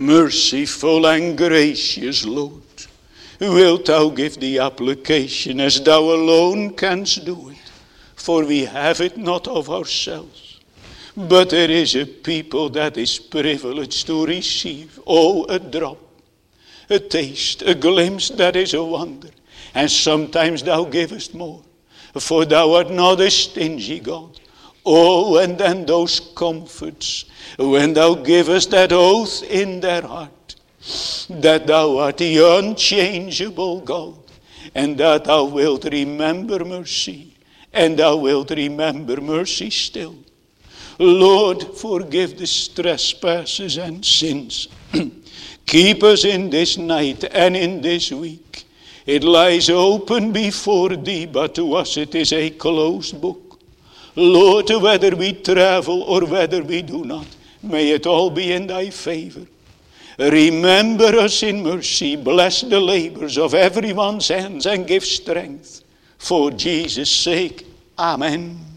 Merciful and gracious Lord, wilt thou give the application as thou alone canst do it? For we have it not of ourselves, but there is a people that is privileged to receive, a drop, a taste, a glimpse that is a wonder. And sometimes thou givest more, for thou art not a stingy God. And then those comforts, when thou givest that oath in their heart, that thou art the unchangeable God, and that thou wilt remember mercy, and thou wilt remember mercy still. Lord, forgive the trespasses and sins. Keep us in this night and in this week. It lies open before thee, but to us it is a closed book. Lord, whether we travel or whether we do not, may it all be in thy favor. Remember us in mercy. Bless the labors of everyone's hands and give strength. For Jesus' sake, amen.